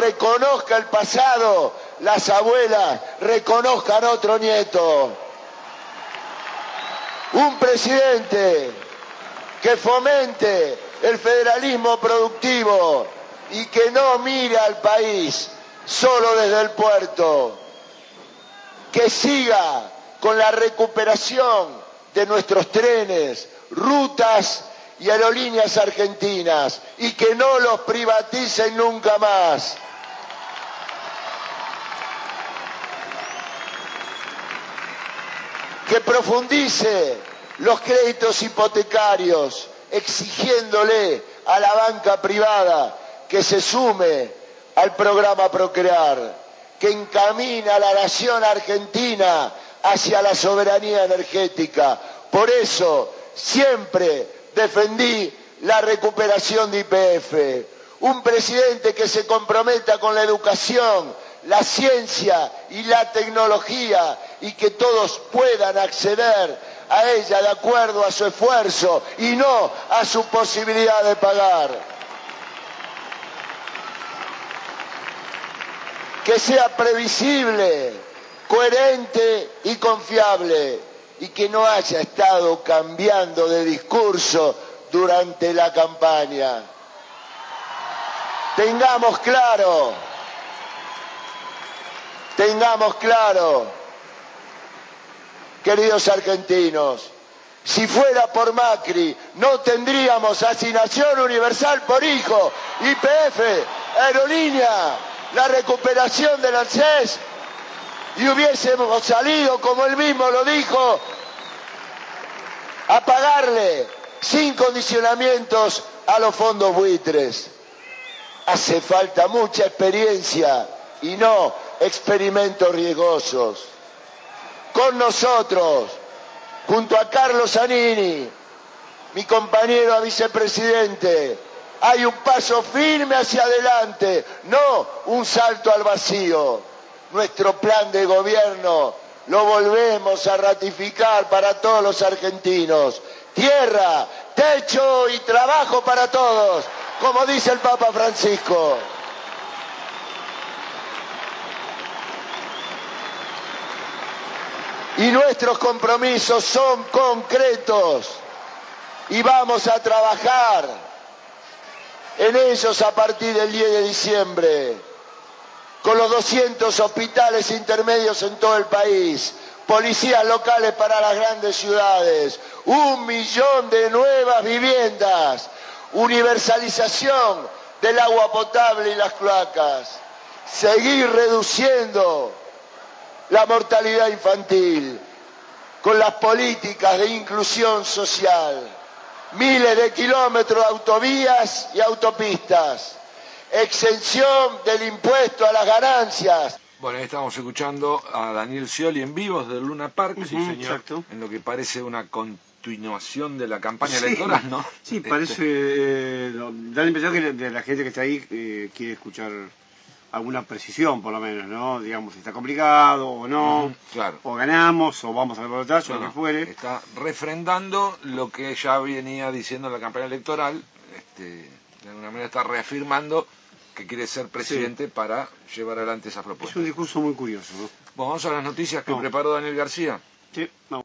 reconozca el pasado, las abuelas reconozcan otro nieto. Un presidente que fomente el federalismo productivo y que no mire al país solo desde el puerto, que siga con la recuperación de nuestros trenes, rutas y aerolíneas argentinas y que no los privaticen nunca más. Que profundice los créditos hipotecarios, exigiéndole a la banca privada que se sume al programa Procrear, que encamina a la nación argentina hacia la soberanía energética. Por eso siempre defendí la recuperación de YPF. Un presidente que se comprometa con la educación, la ciencia y la tecnología y que todos puedan acceder a ella de acuerdo a su esfuerzo y no a su posibilidad de pagar. Que sea previsible, coherente y confiable y que no haya estado cambiando de discurso durante la campaña. Tengamos claro, queridos argentinos, si fuera por Macri no tendríamos asignación universal por hijo, YPF, aerolínea, la recuperación del ANSES y hubiésemos salido, como él mismo lo dijo, a pagarle sin condicionamientos a los fondos buitres. Hace falta mucha experiencia y no experimentos riesgosos. Con nosotros, junto a Carlos Zanini, mi compañero a vicepresidente, hay un paso firme hacia adelante, no un salto al vacío. Nuestro plan de gobierno lo volvemos a ratificar para todos los argentinos. Tierra, techo y trabajo para todos, como dice el Papa Francisco. Y nuestros compromisos son concretos y vamos a trabajar en ellos a partir del 10 de diciembre, con los 200 hospitales intermedios en todo el país, policías locales para las grandes ciudades, 1 millón de nuevas viviendas, universalización del agua potable y las cloacas, seguir reduciendo la mortalidad infantil con las políticas de inclusión social, miles de kilómetros de autovías y autopistas, exención del impuesto a las ganancias. Bueno, ahí estamos escuchando a Daniel Scioli en vivo desde el Luna Park, sí, señor, exacto. En lo que parece una continuación de la campaña electoral, ¿no? Sí, parece, da la impresión que de la gente que está ahí quiere escuchar alguna precisión, por lo menos, ¿no? Digamos, si está complicado o no, claro. O ganamos, o vamos al balotaje, o lo que fuere. Está refrendando lo que ya venía diciendo en la campaña electoral, de alguna manera está reafirmando que quiere ser presidente para llevar adelante esa propuesta. Es un discurso muy curioso, ¿no? Bueno, vamos a las noticias que preparó Daniel García. Sí, vamos.